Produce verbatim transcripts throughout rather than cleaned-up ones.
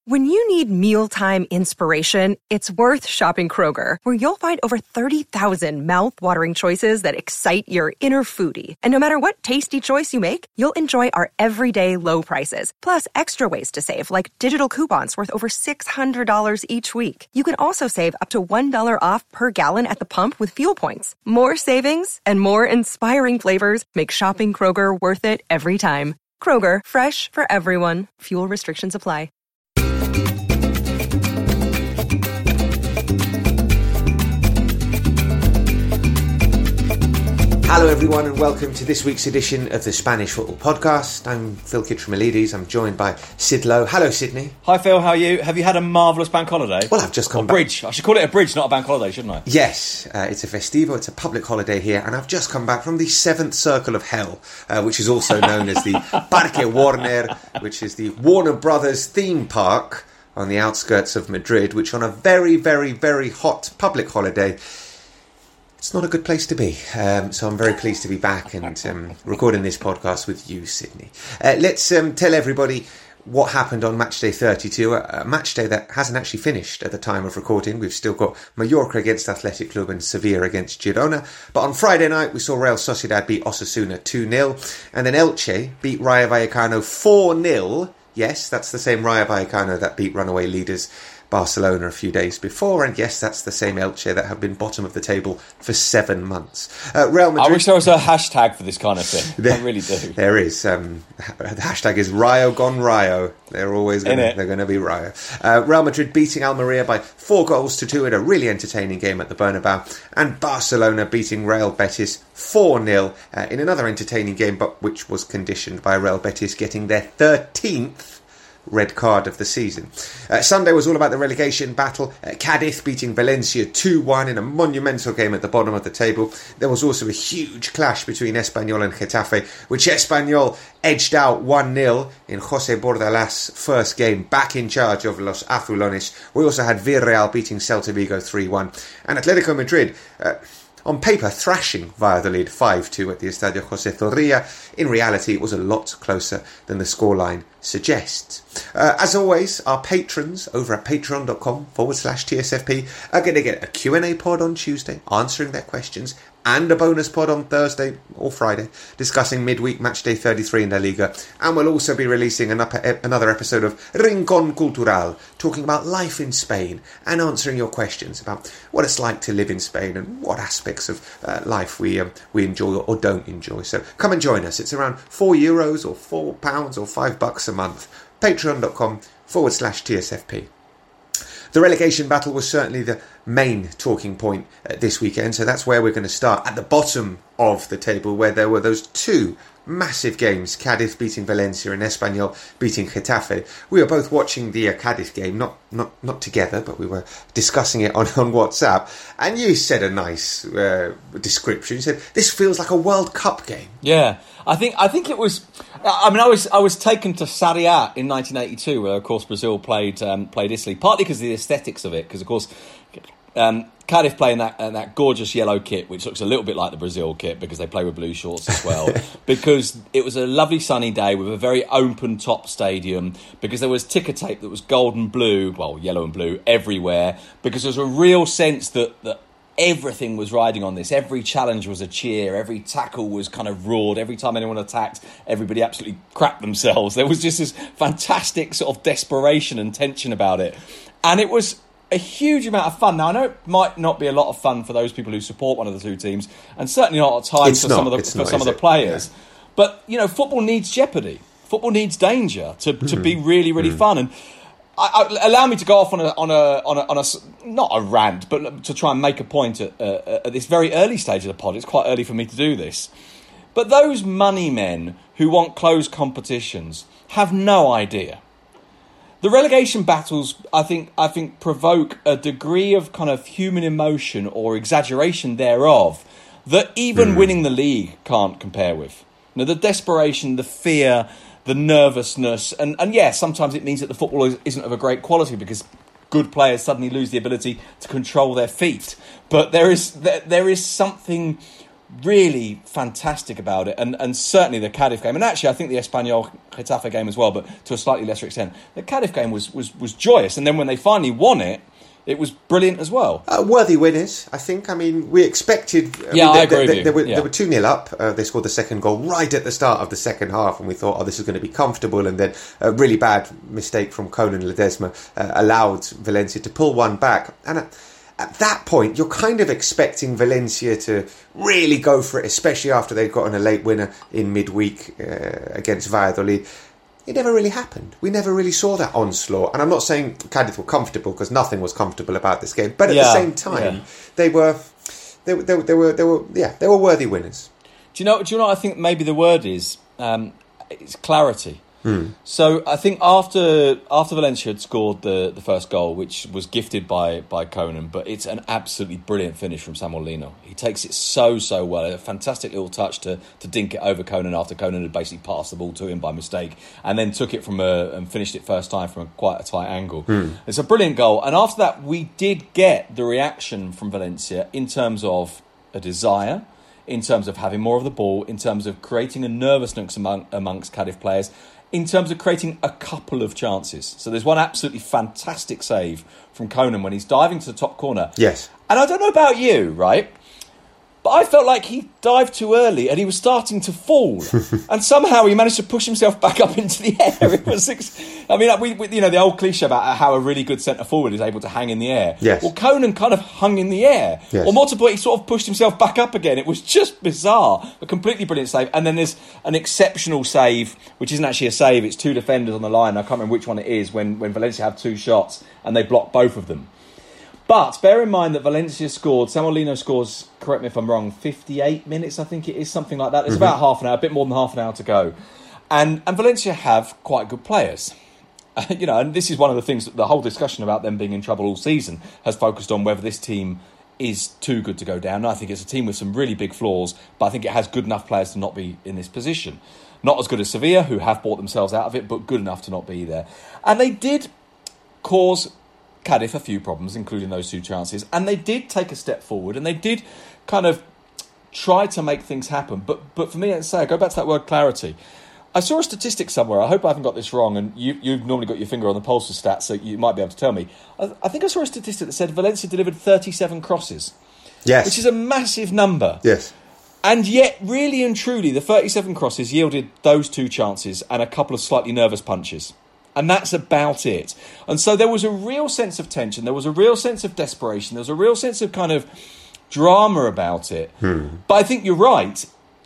When you need mealtime inspiration, it's worth shopping Kroger, where you'll find over thirty thousand mouth-watering choices that excite your inner foodie. And no matter what tasty choice you make, you'll enjoy our everyday low prices, plus extra ways to save, like digital coupons worth over six hundred dollars each week. You can also save up to one dollar off per gallon at the pump with fuel points. More savings and more inspiring flavors make shopping Kroger worth it every time. Kroger, fresh for everyone. Fuel restrictions apply. Hello everyone and welcome to this week's edition of the Spanish Football Podcast. I'm Phil Kitramilides. I'm joined by Sid Lowe. Hello Sydney. Hi Phil, how are you? Have you had a marvellous bank holiday? Well, I've just come or back. bridge. I should call it a bridge, not a bank holiday, shouldn't I? Yes, uh, it's a festivo, it's a public holiday here, and I've just come back from the seventh circle of hell, uh, which is also known as the Parque Warner, which is the Warner Brothers theme park on the outskirts of Madrid, which on a very, very, very hot public holiday, it's not a good place to be. Um, so I'm very pleased to be back and um, recording this podcast with you, Sydney. Uh, let's um, tell everybody what happened on match day thirty-two, a, a match day that hasn't actually finished at the time of recording. We've still got Mallorca against Athletic Club and Sevilla against Girona. But on Friday night, we saw Real Sociedad beat Osasuna two nil. And then Elche beat Rayo Vallecano four nil. Yes, that's the same Rayo Vallecano that beat runaway leaders Barcelona a few days before, and yes, that's the same Elche that have been bottom of the table for seven months. Uh, Real Madrid. I wish there was a hashtag for this kind of thing. There, I really do. There is. Um, the hashtag is Rayo gone Rayo. They're always going to, they're going to be Rayo. Uh, Real Madrid beating Almeria by four goals to two in a really entertaining game at the Bernabeu, and Barcelona beating Real Betis four nil uh, in another entertaining game, but which was conditioned by Real Betis getting their thirteenth red card of the season. Uh, Sunday was all about the relegation battle. Uh, Cadiz beating Valencia two one in a monumental game at the bottom of the table. There was also a huge clash between Espanyol and Getafe, which Espanyol edged out one nil in José Bordalás' first game back in charge of Los Azulones. We also had Villarreal beating Celta Vigo three one. And Atletico Madrid, Uh, on paper, thrashing Valladolid five two at the Estadio José Zorrilla. In reality, it was a lot closer than the scoreline suggests. Uh, as always, our patrons over at patreon.com forward slash TSFP are going to get a Q and A pod on Tuesday, answering their questions, and a bonus pod on Thursday or Friday, discussing midweek match day thirty-three in La Liga. And we'll also be releasing an up- another episode of Rincón Cultural, talking about life in Spain and answering your questions about what it's like to live in Spain and what aspects of uh, life we um, we enjoy or don't enjoy. So come and join us. It's around four euros or four pounds or five bucks a month. Patreon.com forward slash TSFP. The relegation battle was certainly the main talking point uh, this weekend, so that's where we're going to start, at the bottom of the table, where there were those two massive games, Cadiz beating Valencia and Espanyol beating Getafe. We were both watching the uh, Cadiz game, not not not together, but we were discussing it on, on WhatsApp, and you said a nice uh, description. You said, this feels like a World Cup game. Yeah, I think I think it was. I mean, I was I was taken to Serie A in nineteen eighty-two, where of course Brazil played um, played Italy, partly because of the aesthetics of it, because of course um, Cardiff play in that uh, that gorgeous yellow kit, which looks a little bit like the Brazil kit because they play with blue shorts as well. Because it was a lovely sunny day with a very open top stadium, because there was ticker tape that was gold and blue, well, yellow and blue everywhere, because there was a real sense that that. Everything was riding on this. Every challenge was a cheer. Every tackle was kind of roared. Every time anyone attacked, everybody absolutely crapped themselves. There was just this fantastic sort of desperation and tension about it. And it was a huge amount of fun. Now, I know it might not be a lot of fun for those people who support one of the two teams, and certainly not at times it's for not, some of the, for not, some of the it? players. Yeah. But, you know, football needs jeopardy. Football needs danger to, to mm. be really, really mm. fun. And I, I, allow me to go off on a on a on a, on a not a rant, but to try and make a point at, uh, at this very early stage of the pod. It's quite early for me to do this, but those money men who want closed competitions have no idea. The relegation battles, I think, I think provoke a degree of kind of human emotion or exaggeration thereof that even mm. winning the league can't compare with. You know, the desperation, the fear, the nervousness, and, and yeah, sometimes it means that the football isn't of a great quality because good players suddenly lose the ability to control their feet. But there is there, there is something really fantastic about it, and and certainly the Cardiff game, and actually I think the Espanyol Getafe game as well, but to a slightly lesser extent. The Cardiff game was was was joyous, and then when they finally won it, it was brilliant as well. Uh, worthy winners, I think. I mean, we expected... I yeah, mean, I they, agree they, with you. They were, yeah. they were two nil up. Uh, they scored the second goal right at the start of the second half, and we thought, oh, this is going to be comfortable. And then a really bad mistake from Conan Ledesma uh, allowed Valencia to pull one back. And at, at that point, you're kind of expecting Valencia to really go for it, especially after they'd gotten a late winner in midweek uh, against Valladolid. It never really happened. We never really saw that onslaught. And I'm not saying Cadiz were comfortable, because nothing was comfortable about this game. But at yeah, the same time, yeah. they were, they, they, they were, they were, yeah, they were worthy winners. Do you know? Do you know what I think? Maybe the word is um, it's clarity. Hmm. So I think after after Valencia had scored the, the first goal, which was gifted by by Conan, but it's an absolutely brilliant finish from Samuel Lino. He takes it so so well. A fantastic little touch to, to dink it over Conan after Conan had basically passed the ball to him by mistake, and then took it from a and finished it first time from a, quite a tight angle. Hmm. It's a brilliant goal. And after that, we did get the reaction from Valencia in terms of a desire, in terms of having more of the ball, in terms of creating a nervousness among, amongst Cadiz players, in terms of creating a couple of chances. So there's one absolutely fantastic save from Conan when he's diving to the top corner. Yes. And I don't know about you, right? But I felt like he dived too early and he was starting to fall. And somehow he managed to push himself back up into the air. It was, I mean, we, we, you know, the old cliche about how a really good centre forward is able to hang in the air. Yes. Well, Conan kind of hung in the air. Yes. Or more to the point, he sort of pushed himself back up again. It was just bizarre. A completely brilliant save. And then there's an exceptional save, which isn't actually a save. It's two defenders on the line. I can't remember which one it is, when, when Valencia have two shots and they block both of them. But bear in mind that Valencia scored, Samuel Lino scores, correct me if I'm wrong, fifty-eight minutes, I think it is, something like that. There's mm-hmm. about half an hour, a bit more than half an hour to go. And and Valencia have quite good players. Uh, you know, and this is one of the things that the whole discussion about them being in trouble all season has focused on, whether this team is too good to go down. I think it's a team with some really big flaws, but I think it has good enough players to not be in this position. Not as good as Sevilla, who have bought themselves out of it, but good enough to not be there. And they did cause Cadiz a few problems, including those two chances, and they did take a step forward, and they did kind of try to make things happen. But but for me, let's say, I go back to that word clarity. I saw a statistic somewhere, I hope I haven't got this wrong, and you, you've normally got your finger on the pulse of stats, so you might be able to tell me. I, I think I saw a statistic that said Valencia delivered thirty-seven crosses. Yes. Which is a massive number. Yes. And yet, really and truly, the thirty-seven crosses yielded those two chances and a couple of slightly nervous punches. And that's about it. And so there was a real sense of tension. There was a real sense of desperation. There was a real sense of kind of drama about it. Hmm. But I think you're right.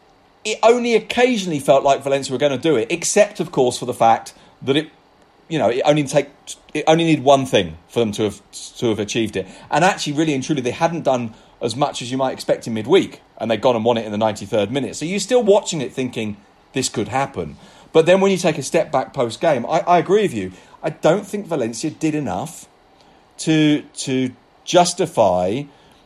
It only occasionally felt like Valencia were going to do it, except, of course, for the fact that it, you know, it only take it only needed one thing for them to have to have achieved it. And actually, really and truly, they hadn't done as much as you might expect in midweek, and they'd gone and won it in the ninety-third minute. So you're still watching it, thinking this could happen. But then when you take a step back post-game, I, I agree with you. I don't think Valencia did enough to to justify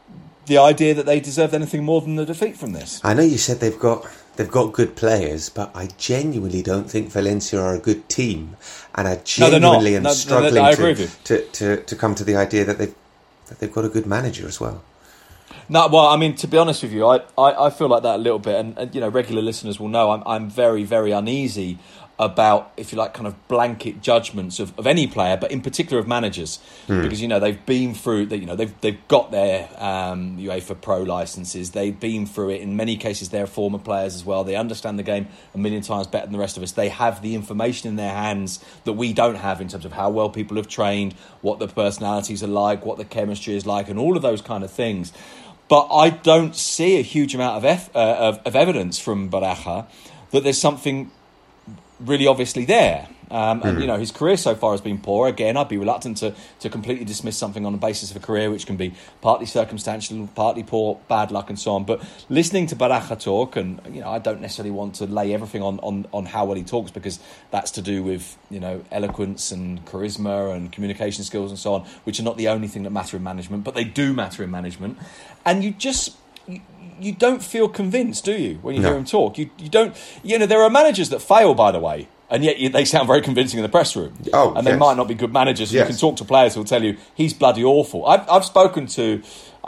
the idea that they deserved anything more than the defeat from this. I know you said they've got they've got good players, but I genuinely don't think Valencia are a good team. And I genuinely no, am no, struggling no, no, I to, agree with you. To, to, to come to the idea that they've, that they've got a good manager as well. No, well, I mean, to be honest with you, I, I, I feel like that a little bit, and, and you know, regular listeners will know I'm I'm very, very uneasy about, if you like, kind of blanket judgments of, of any player, but in particular of managers, mm. because, you know, they've been through, you know, they've they've got their um, UEFA Pro licenses, they've been through it. In many cases, they're former players as well. They understand the game a million times better than the rest of us. They have the information in their hands that we don't have in terms of how well people have trained, what the personalities are like, what the chemistry is like, and all of those kind of things. But I don't see a huge amount of, eff, uh, of, of evidence from Baraja that there's something really obviously there. Um, and, mm. you know, his career so far has been poor. Again, I'd be reluctant to, to completely dismiss something on the basis of a career which can be partly circumstantial, partly poor, bad luck and so on. But listening to Baraja talk, and, you know, I don't necessarily want to lay everything on, on, on how well he talks, because that's to do with, you know, eloquence and charisma and communication skills and so on, which are not the only thing that matter in management, but they do matter in management. And you just... You, you don't feel convinced, do you, when you no. hear him talk? You you don't... You know, there are managers that fail, by the way, and yet you, they sound very convincing in the press room. Oh, and they yes. might not be good managers. Yes. You can talk to players who will tell you he's bloody awful. I've, I've spoken to...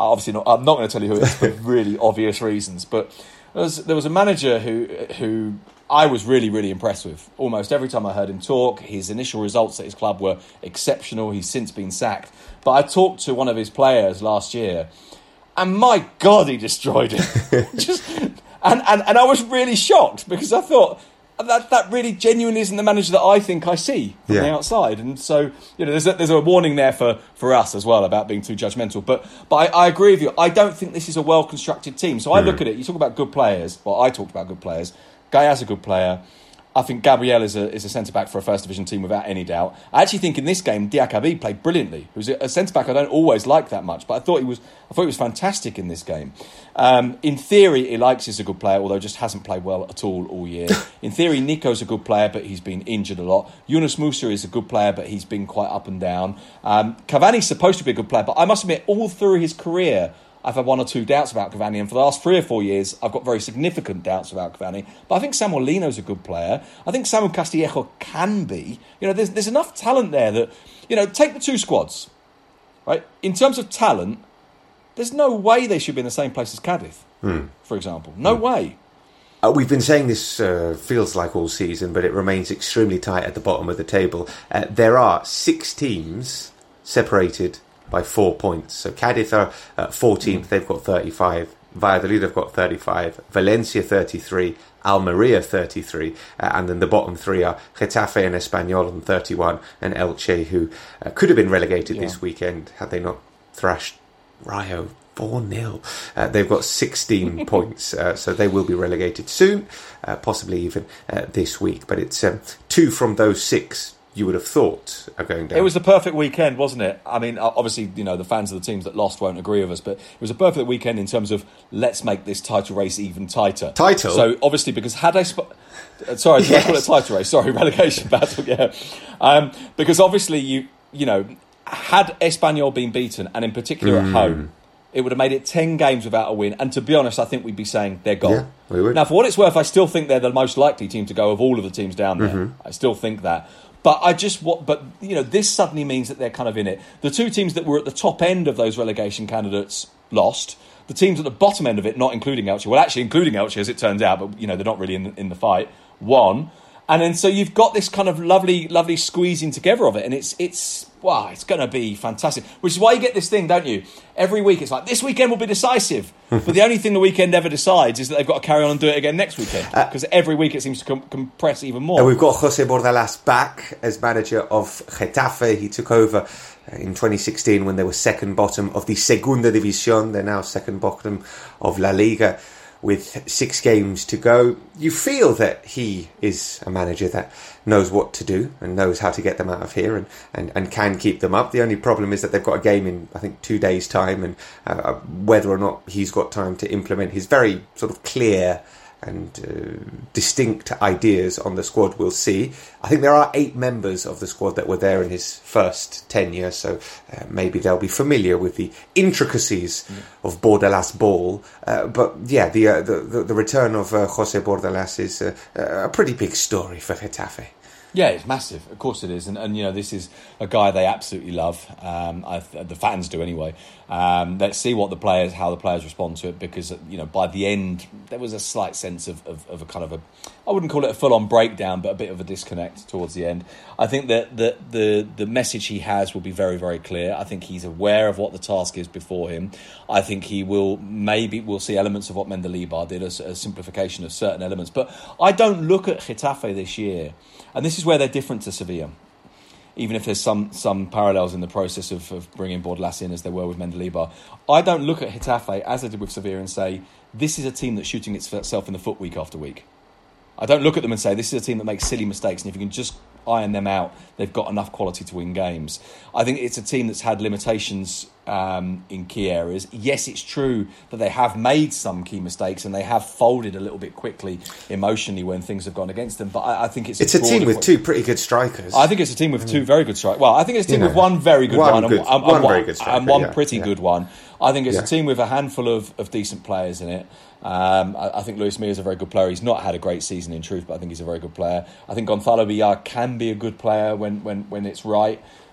obviously not, I'm not going to tell you who it is for really obvious reasons, but there was, there was a manager who who I was really, really impressed with. Almost every time I heard him talk, his initial results at his club were exceptional. He's since been sacked. But I talked to one of his players last year, and my God, he destroyed it. Just, and, and, and I was really shocked because I thought, that that really genuinely isn't the manager that I think I see from yeah. the outside. And so, you know, there's a, there's a warning there for, for us as well about being too judgmental. But but I, I agree with you. I don't think this is a well-constructed team. So I mm. look at it, you talk about good players. Well, I talked about good players. Gaya's a good player. I think Gabriel is a is a centre-back for a First Division team without any doubt. I actually think in this game, Diakabi played brilliantly. Who's a centre-back I don't always like that much, but I thought he was I thought he was fantastic in this game. Um, in theory, Ilaix is a good player, although just hasn't played well at all all year. In theory, Nico's a good player, but he's been injured a lot. Yunus Musa is a good player, but he's been quite up and down. Um, Cavani's supposed to be a good player, but I must admit, all through his career, I've had one or two doubts about Cavani, and for the last three or four years, I've got very significant doubts about Cavani. But I think Samuel Lino's a good player. I think Samuel Castillejo can be. You know, there's there's enough talent there that, you know, take the two squads, right? In terms of talent, there's no way they should be in the same place as Cadiz, hmm. for example. No hmm. way. Uh, we've been saying this uh, feels like all season, but it remains extremely tight at the bottom of the table. Uh, there are six teams separated by four points. So Cadiz are uh, fourteenth, they've got thirty-five. Valladolid have got thirty-five. Valencia thirty-three. Almeria thirty-three. Uh, and then the bottom three are Getafe and Espanyol on thirty-one. And Elche, who uh, could have been relegated yeah. this weekend had they not thrashed Rayo four nil. Uh, they've got sixteen points, uh, so they will be relegated soon, uh, possibly even uh, this week. But it's um, two from those six you would have thought are going down. It was the perfect weekend, wasn't it? I mean, obviously, you know, the fans of the teams that lost won't agree with us, but it was a perfect weekend in terms of let's make this title race even tighter. Title? So, obviously, because had I... Sp- sorry, did yes. I call it title race? Sorry, relegation battle, yeah. Um, because obviously, you you know, had Espanyol been beaten, and in particular mm. at home, it would have made it ten games without a win. And to be honest, I think we'd be saying they're gone. Yeah, we would. Now, for what it's worth, I still think they're the most likely team to go of all of the teams down there. Mm-hmm. I still think that. But I just what, but you know, this suddenly means that they're kind of in it. The two teams that were at the top end of those relegation candidates lost. The teams at the bottom end of it, not including Elche, well, actually including Elche as it turns out, but you know they're not really in the, in the fight. Won, and then so you've got this kind of lovely, lovely squeezing together of it, and it's it's wow, it's going to be fantastic. Which is why you get this thing, don't you? Every week it's like this weekend will be decisive, but the only thing the weekend ever decides is that they've got to carry on and do it again next weekend because uh, every week it seems to com- compress even more. And we've got Jose Bordalas back as manager of Getafe. He took over in twenty sixteen when they were second bottom of the Segunda División. They're now second bottom of La Liga with six games to go. You feel that he is a manager that knows what to do and knows how to get them out of here and, and, and can keep them up. The only problem is that they've got a game in, I think, two days' time, and uh, whether or not he's got time to implement his very sort of clear and uh, distinct ideas on the squad, we'll see. I think there are eight members of the squad that were there in his first tenure, so uh, maybe they'll be familiar with the intricacies mm. of Bordalas ball. Uh, but yeah, the, uh, the, the the return of uh, Jose Bordalas is uh, a pretty big story for Getafe. Yeah, it's massive. Of course it is. And, and you know, this is a guy they absolutely love. Um, I, the fans do anyway. Um, let's see what the players, how the players respond to it, because, you know, by the end, there was a slight sense of, of, of a kind of a, I wouldn't call it a full-on breakdown, but a bit of a disconnect towards the end. I think that the, the, the message he has will be very, very clear. I think he's aware of what the task is before him. I think he will, maybe we'll see elements of what Mendilibar did, a, a simplification of certain elements. But I don't look at Getafe this year, and this is where they're different to Sevilla, even if there's some some parallels in the process of, of bringing Bordalas in as there were with Mendilibar. I don't look at Getafe, as I did with Sevilla, and say, this is a team that's shooting itself in the foot week after week. I don't look at them and say, this is a team that makes silly mistakes, and if you can just iron them out, they've got enough quality to win games. I think it's a team that's had limitations um, in key areas. Yes, it's true that they have made some key mistakes and they have folded a little bit quickly emotionally when things have gone against them, but I, I think it's... It's a, a team with two pretty good strikers. I think it's a team with two very good strikers. Well, I think it's a team you know, with one very good one, one, good, and, and, one and, very good striker, and one yeah, pretty yeah. good one. I think it's yeah. a team with a handful of, of decent players in it. Um, I, I think Luis Milla is a very good player. He's not had a great season in truth, but I think he's a very good player. I think Gonzalo Villar can be a good player when, when, when it's right.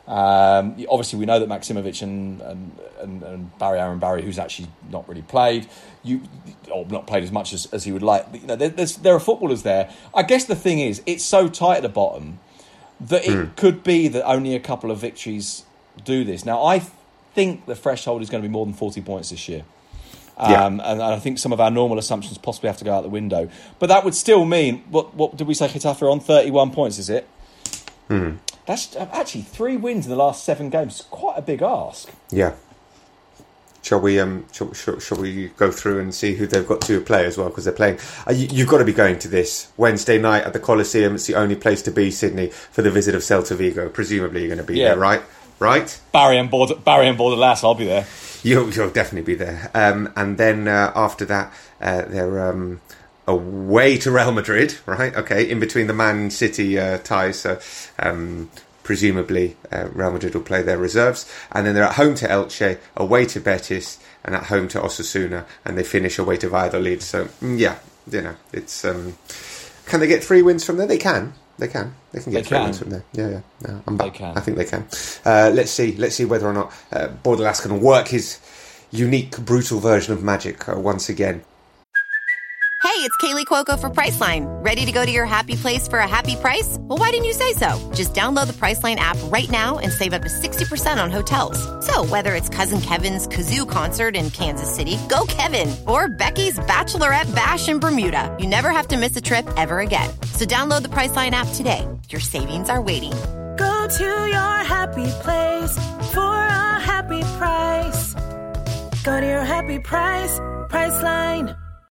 Um, obviously, we know that Maksimovic and, and, and, and Barry Aaron Barry, who's actually not really played, you or not played as much as, as he would like. But, you know, there, there's, there are footballers there. I guess the thing is, it's so tight at the bottom that it mm. could be that only a couple of victories do this. Now, I think the threshold is going to be more than forty points this year. Um, yeah. and, and I think some of our normal assumptions possibly have to go out the window. But that would still mean, what, what did we say Getafe are on? thirty-one points, is it? Hmm. That's actually three wins in the last seven games. Quite a big ask. Yeah. Shall we? Um. Shall, shall, shall we go through and see who they've got to play as well? Because they're playing. Uh, you, you've got to be going to this Wednesday night at the Coliseum. It's the only place to be, Sydney, for the visit of Celta Vigo. Presumably, you're going to be yeah. there, right? Right. Barry and Border, Barry and Borderlass. I'll be there. You'll, you'll definitely be there. Um. And then uh, after that, uh, they're um. away to Real Madrid, right? Okay, in between the Man City uh, ties, so um, presumably uh, Real Madrid will play their reserves, and then they're at home to Elche, away to Betis, and at home to Osasuna, and they finish away to Valladolid. So mm, yeah, you know, it's um, can they get three wins from there? They can, they can, they can get they three can. wins from there. Yeah, yeah, no, I'm back. They can. I think they can. Uh, let's see, let's see whether or not uh, Bordalas can work his unique, brutal version of magic uh, once again. Hey, it's Kaylee Cuoco for Priceline. Ready to go to your happy place for a happy price? Well, why didn't you say so? Just download the Priceline app right now and save up to sixty percent on hotels. So whether it's Cousin Kevin's Kazoo Concert in Kansas City, go Kevin, or Becky's Bachelorette Bash in Bermuda, you never have to miss a trip ever again. So download the Priceline app today. Your savings are waiting. Go to your happy place for a happy price. Go to your happy price, Priceline.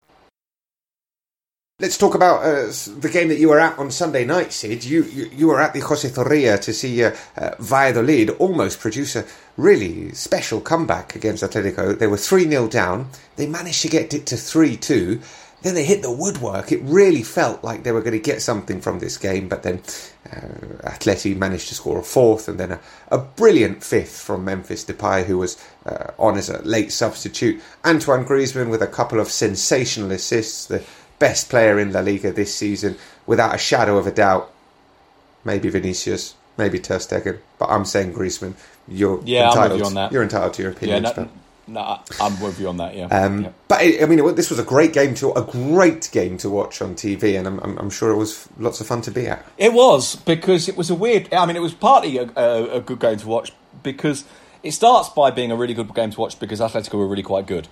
Let's talk about uh, the game that you were at on Sunday night, Sid. You you, you were at the José Zorrilla to see uh, uh, Valladolid almost produce a really special comeback against Atletico. They were three nil down. They managed to get it to three two. Then they hit the woodwork. It really felt like they were going to get something from this game, but then uh, Atleti managed to score a fourth, and then a, a brilliant fifth from Memphis Depay, who was uh, on as a late substitute. Antoine Griezmann with a couple of sensational assists. The best player in La Liga this season, without a shadow of a doubt. Maybe Vinicius, maybe Ter Stegen, but I'm saying Griezmann. You're yeah, entitled. I'm with you on that. You're entitled to your opinion. Yeah, no, no, I'm with you on that. Yeah, um, yeah. But it, I mean, this was a great game to a great game to watch on T V, and I'm, I'm, I'm sure it was lots of fun to be at. It was, because it was a weird. I mean, it was partly a, a, a good game to watch because it starts by being a really good game to watch because Atletico were really quite good.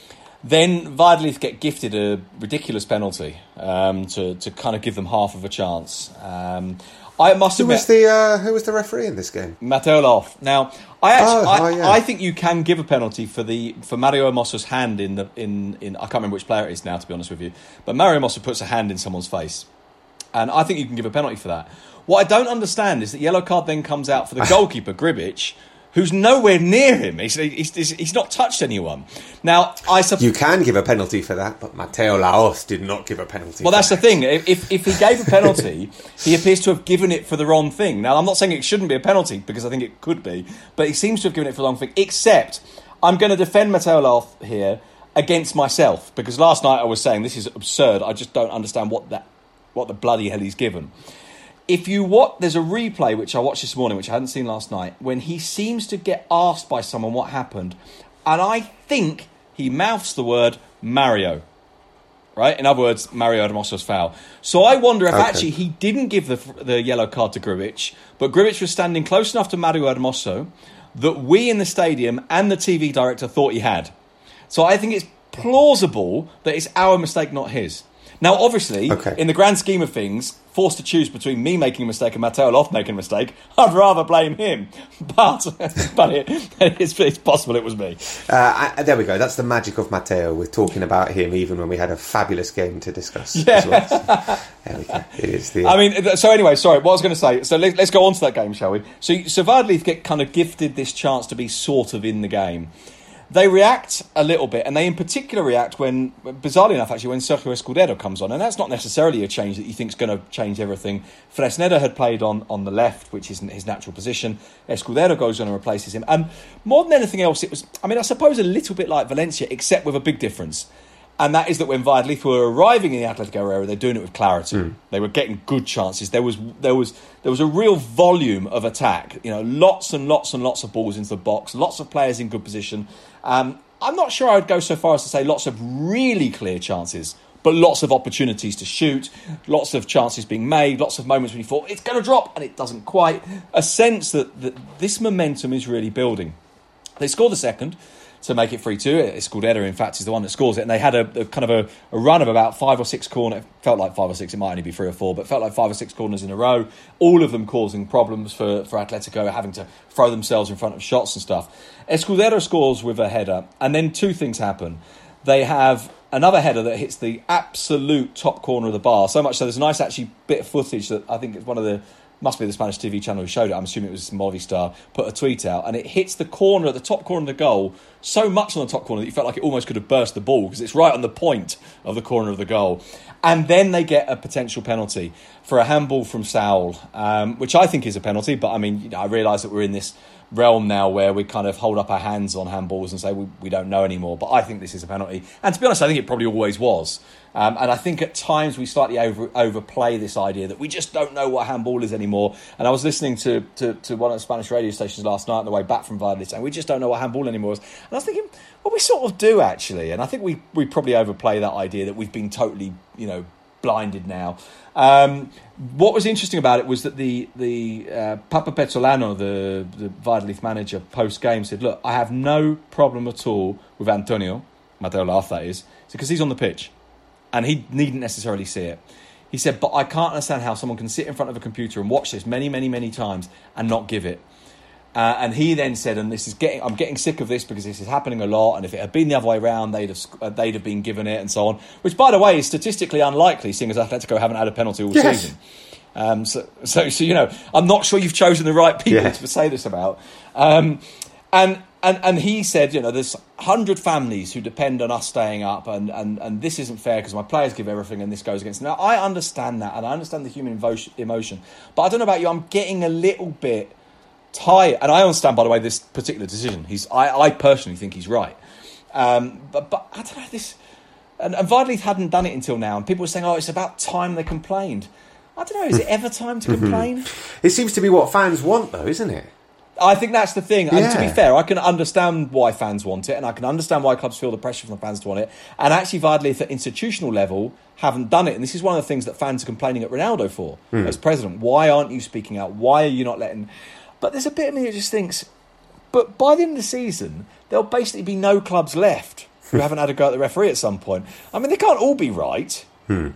Then Valladolid get gifted a ridiculous penalty um, to to kind of give them half of a chance. Um, I must who admit, was the uh, who was the referee in this game? Mateo Laoz. Now, I actually, oh, I, oh, yeah. I think you can give a penalty for the for Mario Hermoso's hand in the in, in I can't remember which player it is now, to be honest with you. But Mario Hermoso puts a hand in someone's face, and I think you can give a penalty for that. What I don't understand is that yellow card then comes out for the goalkeeper Gribic, who's nowhere near him. He's, he's, he's not touched anyone. Now, I suppose you can give a penalty for that, but Mateo Laoz did not give a penalty. Well, for that's that. the thing. If if he gave a penalty, he appears to have given it for the wrong thing. Now, I'm not saying it shouldn't be a penalty, because I think it could be, but he seems to have given it for the wrong thing, except I'm going to defend Mateo Laoz here against myself, because last night I was saying this is absurd. I just don't understand what that what the bloody hell he's given. If you watch, there's a replay which I watched this morning, which I hadn't seen last night, when he seems to get asked by someone what happened, and I think he mouths the word Mario, right? In other words, Mario Hermoso's foul. So I wonder if okay. actually he didn't give the the yellow card to Gribic, but Gribic was standing close enough to Mario Hermoso that we in the stadium and the T V director thought he had. So I think it's plausible that it's our mistake, not his. Now, obviously, okay. in the grand scheme of things, forced to choose between me making a mistake and Mateo Laoz making a mistake, I'd rather blame him. But but it, it's, it's possible it was me. Uh, I, there we go. That's the magic of Mateo, with talking about him even when we had a fabulous game to discuss. Yeah. As well. So, there we go. It is the, I mean, so anyway, sorry, what I was going to say. So let, let's go on to that game, shall we? So, so Valladolid get kind of gifted this chance to be sort of in the game. They react a little bit, and they in particular react when, bizarrely enough, actually, when Sergio Escudero comes on. And that's not necessarily a change that you think is going to change everything. Fresneda had played on, on the left, which isn't his natural position. Escudero goes on and replaces him. And more than anything else, it was, I mean, I suppose a little bit like Valencia, except with a big difference. And that is that when Valladolid were arriving in the Atletico area, they're doing it with clarity. Mm. They were getting good chances. There was there was there was a real volume of attack. You know, lots and lots and lots of balls into the box, lots of players in good position. Um, I'm not sure I would go so far as to say lots of really clear chances, but lots of opportunities to shoot, lots of chances being made, lots of moments when you thought it's going to drop and it doesn't quite. A sense that, that this momentum is really building. They scored the second to make it three two. Escudero, in fact, is the one that scores it. And they had a, a kind of a, a run of about five or six corners. It felt like five or six. It might only be three or four, but it felt like five or six corners in a row. All of them causing problems for, for Atletico, having to throw themselves in front of shots and stuff. Escudero scores with a header. And then two things happen. They have another header that hits the absolute top corner of the bar. So much so there's a nice actually bit of footage that I think it's one of the... must be the Spanish T V channel who showed it. I'm assuming it was Movistar, put a tweet out, and it hits the corner, at the top corner of the goal, so much on the top corner that you felt like it almost could have burst the ball because it's right on the point of the corner of the goal. And then they get a potential penalty for a handball from Saul, um, which I think is a penalty, but I mean, you know, I realise that we're in this realm now where we kind of hold up our hands on handballs and say we, we don't know anymore, but I think this is a penalty. And to be honest, I think it probably always was. Um, and I think at times we slightly over overplay this idea that we just don't know what handball is anymore. And I was listening to, to, to one of the Spanish radio stations last night on the way back from Valladolid saying we just don't know what handball anymore is. And I was thinking, well, we sort of do actually. And I think we, we probably overplay that idea that we've been totally, you know, blinded now. Um, what was interesting about it was that the the uh, Papa Pezzolano, the, the Valladolid manager, post-game said, look, I have no problem at all with Antonio, Mateo Laoz that is, because he's on the pitch. And he needn't necessarily see it. He said, but I can't understand how someone can sit in front of a computer and watch this many, many, many times and not give it. Uh, and he then said, and this is getting, I'm getting sick of this because this is happening a lot. And if it had been the other way around, they'd have uh, they'd have been given it and so on. Which, by the way, is statistically unlikely, seeing as Atletico haven't had a penalty all yes. season. Um, so, so, so you know, I'm not sure you've chosen the right people yeah. to say this about. Um, and. And and he said, you know, there's one hundred families who depend on us staying up and, and, and this isn't fair because my players give everything and this goes against... Now, I understand that and I understand the human emotion. But I don't know about you, I'm getting a little bit tired. And I understand, by the way, this particular decision. He's I, I personally think he's right. Um, but, but I don't know, this... And, and Valladolid hadn't done it until now. And people were saying, oh, it's about time they complained. I don't know, is it ever time to complain? It seems to be what fans want, though, isn't it? I think that's the thing. Yeah. And to be fair, I can understand why fans want it, and I can understand why clubs feel the pressure from the fans to want it. And actually, Valladolid at institutional level haven't done it. And this is one of the things that fans are complaining at Ronaldo for mm. as president. Why aren't you speaking out? Why are you not letting... But there's a bit of me that just thinks, but by the end of the season, there'll basically be no clubs left who haven't had a go at the referee at some point. I mean, they can't all be right. Hmm.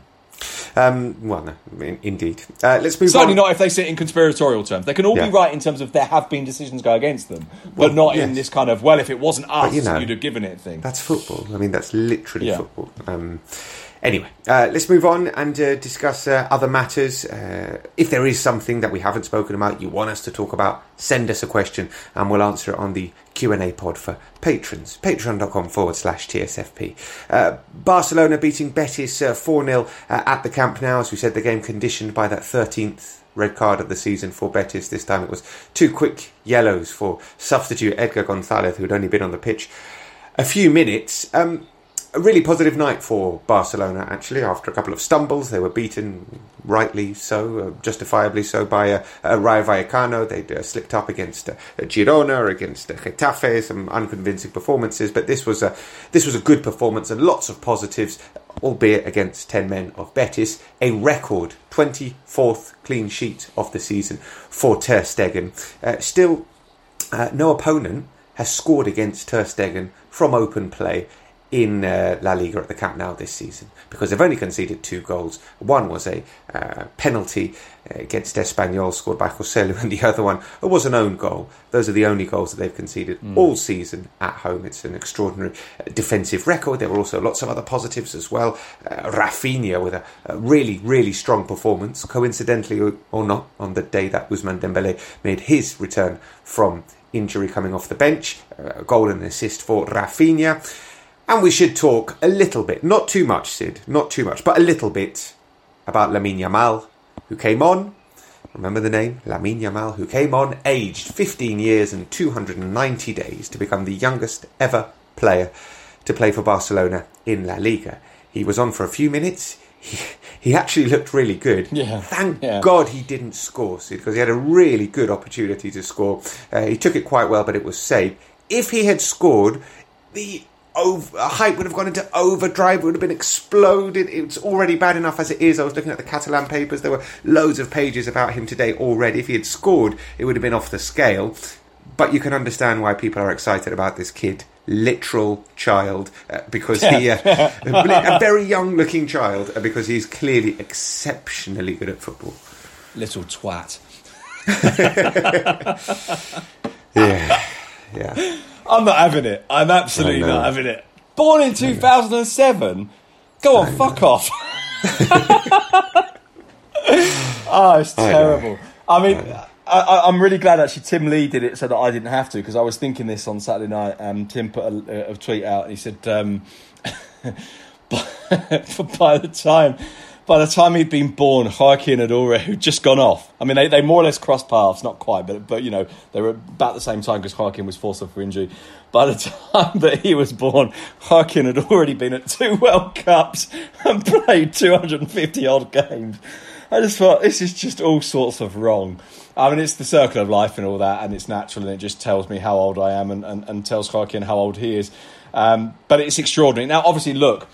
Um, well, no, in, indeed. Uh, let's move Certainly on. not if they sit in conspiratorial terms. They can all yeah. be right in terms of there have been decisions go against them, but well, not yes. in this kind of, well, if it wasn't us, you know, you'd have given it thing. That's football. I mean, that's literally yeah. football. Um, anyway, uh, let's move on and uh, discuss uh, other matters. Uh, if there is something that we haven't spoken about, you want us to talk about, send us a question and we'll answer it on the Q and A pod for patrons. Patreon.com forward slash TSFP. Uh, Barcelona beating Betis uh, four nil uh, at the Camp Nou. As we said, the game conditioned by that thirteenth red card of the season for Betis. This time it was two quick yellows for substitute Edgar Gonzalez, who had only been on the pitch a few minutes. Um, a really positive night for Barcelona, actually. After a couple of stumbles, they were beaten, rightly so, uh, justifiably so, by uh, uh, Rayo Vallecano. They'd uh, slipped up against uh, Girona, against uh, Getafe, some unconvincing performances, but this was a this was a good performance and lots of positives, albeit against ten men of Betis. A record twenty-fourth clean sheet of the season for Ter Stegen. Uh, still, uh, no opponent has scored against Ter Stegen from open play in uh, La Liga at the Camp Nou this season, because they've only conceded two goals. One was a uh, penalty against Espanyol scored by Joselu, and the other one was an own goal. Those are the only goals that they've conceded mm. all season at home. It's an extraordinary defensive record. There were also lots of other positives as well. Uh, Rafinha with a, a really, really strong performance, coincidentally or not, on the day that Ousmane Dembélé made his return from injury coming off the bench. A goal and an assist for Rafinha. And we should talk a little bit, not too much, Sid, not too much, but a little bit about Lamine Yamal, who came on, remember the name, Lamine Yamal, who came on aged fifteen years and two hundred ninety days to become the youngest ever player to play for Barcelona in La Liga. He was on for a few minutes. He, he actually looked really good. Yeah. Thank yeah. God he didn't score, because he had a really good opportunity to score. Uh, he took it quite well, but it was saved. If he had scored, the over, hype would have gone into overdrive. It would have been exploded. It's already bad enough as it is. I was looking at the Catalan papers. There were loads of pages about him today already. If he had scored, it would have been off the scale. But you can understand why people are excited about this kid. Literal child, uh, because he, uh, a very young looking child, uh, because he's clearly exceptionally good at football. Little twat. yeah, yeah. I'm not having it. I'm absolutely not having it. Born in two thousand seven? Go on, fuck off. Oh, it's terrible. I, I mean, I I, I'm really glad actually Tim Lee did it so that I didn't have to, because I was thinking this on Saturday night. Um, Tim put a, a tweet out and he said, um, by the time... By the time he'd been born, Joaquin had already just gone off. I mean, they, they more or less crossed paths, not quite, but, but you know, they were about the same time because Joaquin was forced off for injury. By the time that he was born, Joaquin had already been at two World Cups and played two hundred fifty odd games. I just thought, this is just all sorts of wrong. I mean, it's the circle of life and all that, and it's natural, and it just tells me how old I am and, and, and tells Joaquin how old he is. Um, but it's extraordinary. Now, obviously, look,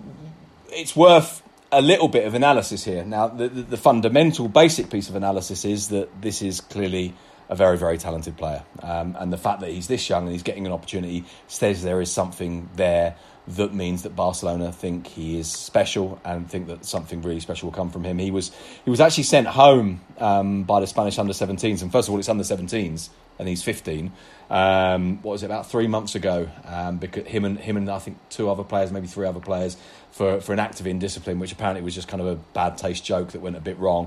it's worth a little bit of analysis here. Now, the, the, the fundamental, basic piece of analysis is that this is clearly a very, very talented player. Um, and the fact that he's this young and he's getting an opportunity says there is something there that means that Barcelona think he is special and think that something really special will come from him. He was he was actually sent home um, by the Spanish under seventeens. And first of all, it's under seventeens and he's fifteen. Um, what was it, about three months ago? Um, because him and him and I think two other players, maybe three other players, for, for an act of indiscipline, which apparently was just kind of a bad taste joke that went a bit wrong.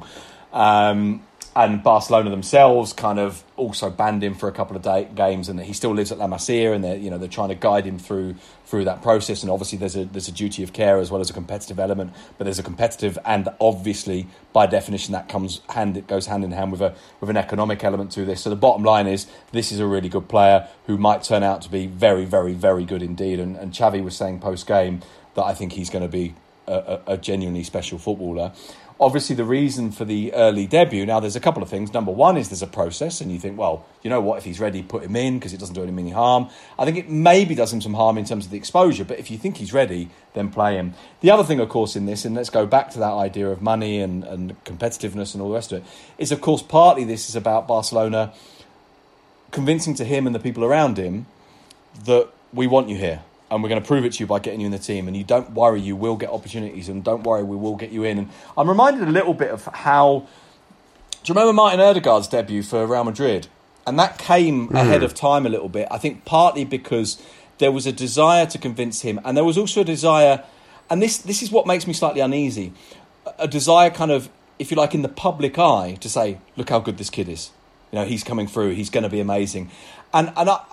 Um, and Barcelona themselves kind of also banned him for a couple of day, games, and he still lives at La Masia, and they're you know they're trying to guide him through through that process. And obviously there's a there's a duty of care as well as a competitive element, but there's a competitive and obviously by definition that comes hand it goes hand in hand with a with an economic element to this. So the bottom line is this is a really good player who might turn out to be very very very good indeed. And, and Xavi was saying post game that I think he's going to be a, a, a genuinely special footballer. Obviously, the reason for the early debut, now there's a couple of things. Number one is there's a process, and you think, well, you know what, if he's ready, put him in, because it doesn't do him any harm. I think it maybe does him some harm in terms of the exposure, but if you think he's ready, then play him. The other thing, of course, in this, and let's go back to that idea of money and, and competitiveness and all the rest of it, is, of course, partly this is about Barcelona convincing to him and the people around him that we want you here. And we're going to prove it to you by getting you in the team. And you don't worry, you will get opportunities. And don't worry, we will get you in. And I'm reminded a little bit of how... Do you remember Martin Ødegaard's debut for Real Madrid? And that came mm. ahead of time a little bit. I think partly because there was a desire to convince him. And there was also a desire... And this, this is what makes me slightly uneasy. A desire kind of, if you like, in the public eye to say, look how good this kid is. You know, he's coming through. He's going to be amazing. And, and I...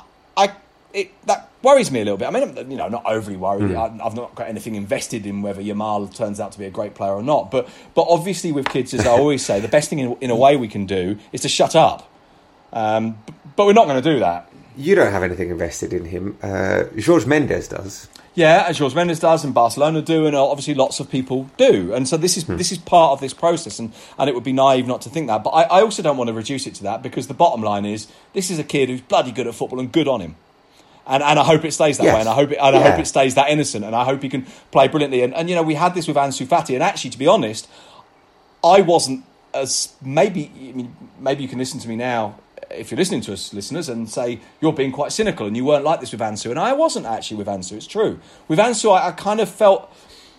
I It, that worries me a little bit. I mean, you know, I'm not overly worried. Mm. I, I've not got anything invested in whether Yamal turns out to be a great player or not. But but obviously with kids, as I always say, the best thing in, in a way we can do is to shut up. Um, but we're not going to do that. You don't have anything invested in him. Uh, Jorge Mendes does. Yeah, and Jorge Mendes does, and Barcelona do, and obviously lots of people do. And so this is hmm. this is part of this process, and, and it would be naive not to think that. But I, I also don't want to reduce it to that, because the bottom line is this is a kid who's bloody good at football, and good on him. And and I hope it stays that yes. way, and I hope it, and yeah. I hope it stays that innocent, and I hope he can play brilliantly. And, and you know, we had this with Ansu Fati, and actually, to be honest, I wasn't as maybe. I mean, maybe you can listen to me now if you're listening to us, listeners, and say you're being quite cynical, and you weren't like this with Ansu, and I wasn't actually with Ansu. It's true. With Ansu, I, I kind of felt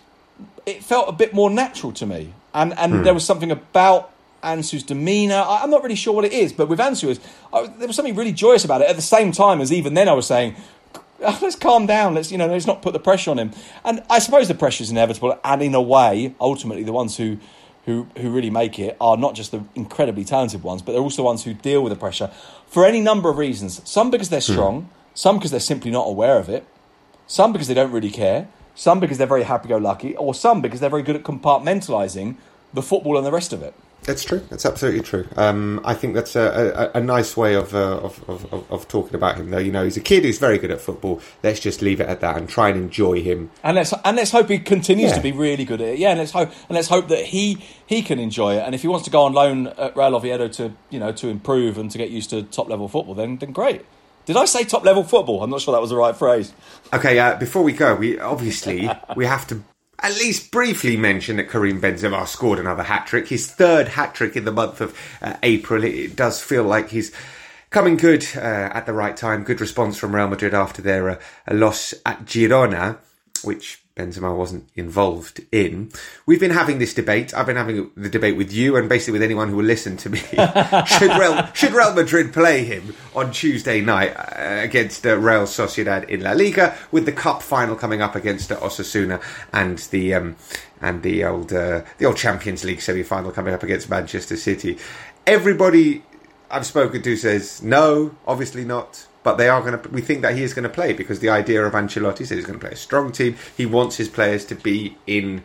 it felt a bit more natural to me, and and hmm. there was something about Ansu's demeanour. I'm not really sure what it is, but with Ansu, I, there was something really joyous about it. At the same time as even then, I was saying, oh, "Let's calm down. Let's you know, let's not put the pressure on him." And I suppose the pressure is inevitable. And in a way, ultimately, the ones who, who, who really make it are not just the incredibly talented ones, but they're also the ones who deal with the pressure for any number of reasons. Some because they're strong, mm. some because they're simply not aware of it, some because they don't really care, some because they're very happy-go-lucky, or some because they're very good at compartmentalising the football and the rest of it. That's true. That's absolutely true. Um, I think that's a, a, a nice way of, uh, of, of of talking about him, though. You know, he's a kid who's very good at football. Let's just leave it at that and try and enjoy him. And let's and let's hope he continues yeah. to be really good at it. Yeah, and let's hope and let's hope that he he can enjoy it. And if he wants to go on loan at Real Oviedo to you know to improve and to get used to top level football, then then great. Did I say top level football? I'm not sure that was the right phrase. Okay, uh, before we go, we obviously we have to at least briefly mention that Karim Benzema scored another hat-trick, his third hat-trick in the month of uh, April. It, it does feel like he's coming good uh, at the right time. Good response from Real Madrid after their uh, loss at Girona, which Benzema wasn't involved in. We've been having this debate. I've been having the debate with you and basically with anyone who will listen to me. should, Real, should Real Madrid play him on Tuesday night uh, against uh, Real Sociedad in La Liga, with the cup final coming up against uh, Osasuna and the um, and the old uh, the old Champions League semi-final coming up against Manchester City? Everybody I've spoken to says no, obviously not. But they are going to. We think that he is going to play because the idea of Ancelotti said he's going to play a strong team. He wants his players to be in,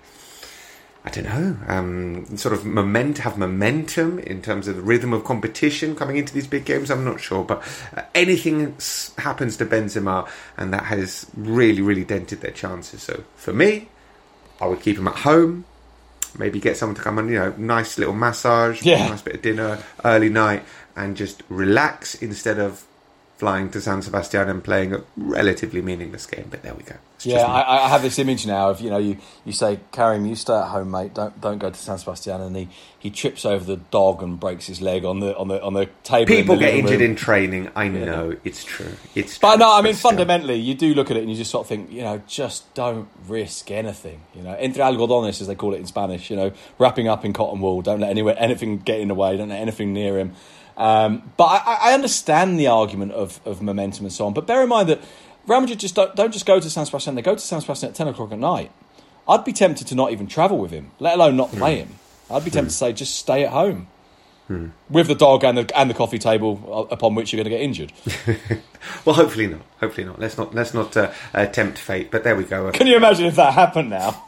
I don't know, um, sort of moment, have momentum in terms of the rhythm of competition coming into these big games. I'm not sure, but uh, anything happens to Benzema, and that has really, really dented their chances. So for me, I would keep him at home. Maybe get someone to come on, you know, nice little massage, yeah. nice bit of dinner, early night, and just relax instead of flying to San Sebastian and playing a relatively meaningless game. But there we go. It's yeah, I, I have this image now of, you know, you, you say, Karim, you stay at home, mate. Don't don't go to San Sebastian. And he, he trips over the dog and breaks his leg on the on the on the table. People in the get injured room. in training. I yeah. know it's true. It's but true, no, I mean but still. fundamentally, you do look at it and you just sort of think, you know, just don't risk anything. You know, entre algodones, as they call it in Spanish. You know, wrapping up in cotton wool. Don't let anywhere anything get in the way. Don't let anything near him. Um, but I, I understand the argument of, of momentum and so on. But bear in mind that Real Madrid just don't, don't just go to San Sebastian. They go to San Sebastian at ten o'clock at night. I'd be tempted to not even travel with him, let alone not play mm. him. I'd be tempted mm. to say just stay at home mm. with the dog and the and the coffee table upon which you're going to get injured. Well, hopefully not. Hopefully not. Let's not let's not uh, uh, tempt fate. But there we go. Can you imagine if that happened now?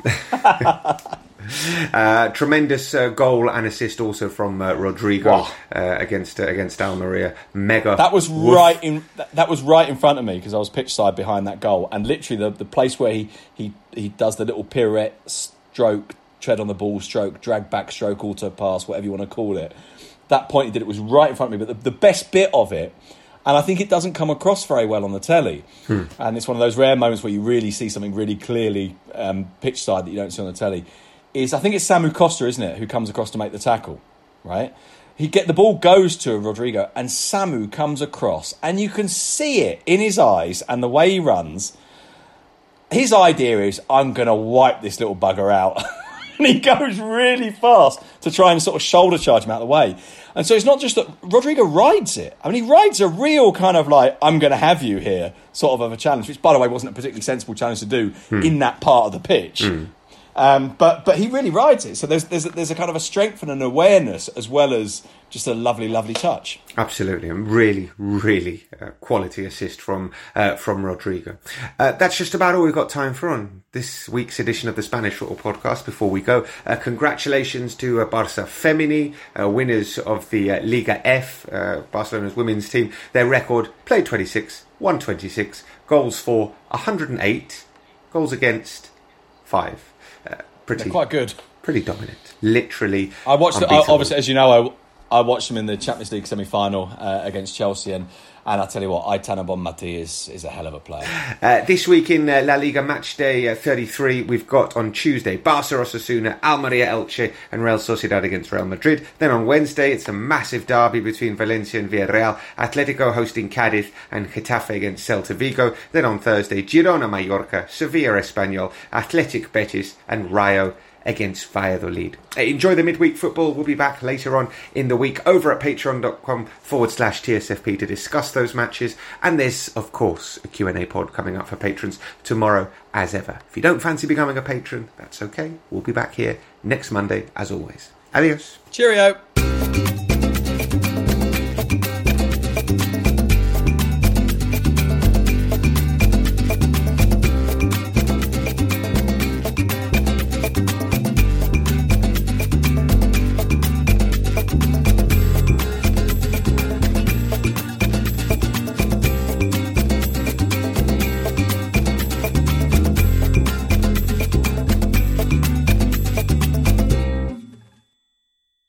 Uh, tremendous uh, goal and assist also from uh, Rodrigo wow. uh, against uh, against Almeria. Mega. That was woof. right in that, that was right in front of me because I was pitch side behind that goal, and literally the, the place where he, he he does the little pirouette, stroke, tread on the ball, stroke, drag back, stroke, auto pass, whatever you want to call it. That point he did, it was right in front of me. But the, the best bit of it, and I think it doesn't come across very well on the telly, hmm. and it's one of those rare moments where you really see something really clearly um, pitch side that you don't see on the telly. Is I think it's Samu Costa, isn't it, who comes across to make the tackle, right? He get the ball goes to Rodrigo, and Samu comes across, and you can see it in his eyes and the way he runs. His idea is, I'm going to wipe this little bugger out. And he goes really fast to try and sort of shoulder charge him out of the way. And so it's not just that Rodrigo rides it. I mean, he rides a real kind of like, I'm going to have you here sort of of a challenge, which, by the way, wasn't a particularly sensible challenge to do hmm. in that part of the pitch. Hmm. Um, but but he really rides it. So there's there's a, there's a kind of a strength and an awareness as well as just a lovely, lovely touch. Absolutely, and really, really uh, quality assist from uh, from Rodrigo. Uh, that's just about all we've got time for on this week's edition of the Spanish Football Podcast. Before we go, uh, congratulations to uh, Barça Femení, uh, winners of the uh, Liga F, uh, Barcelona's women's team. Their record, played twenty-six, won twenty-six, goals for one hundred eight, goals against five. Uh, pretty, They're quite good. Pretty dominant. Literally, I watched. The, unbeatable. Obviously, as you know, I, I watched them in the Champions League semi-final uh, against Chelsea, and, and I tell you what, Aitana Bonmatí is is a hell of a player. Uh, this week in uh, La Liga match day uh, thirty-three, we've got on Tuesday Barça Osasuna, Almeria Elche, and Real Sociedad against Real Madrid. Then on Wednesday, it's a massive derby between Valencia and Villarreal. Atletico hosting Cádiz and Getafe against Celta Vigo. Then on Thursday, Girona Mallorca, Sevilla Espanyol, Athletic Betis, and Rayo against Valladolid. Uh, enjoy the midweek football. We'll be back later on in the week over at patreon.com forward slash TSFP to discuss those matches. And there's, of course, a Q and A pod coming up for patrons tomorrow as ever. If you don't fancy becoming a patron, that's okay. We'll be back here next Monday as always. Adios. Cheerio.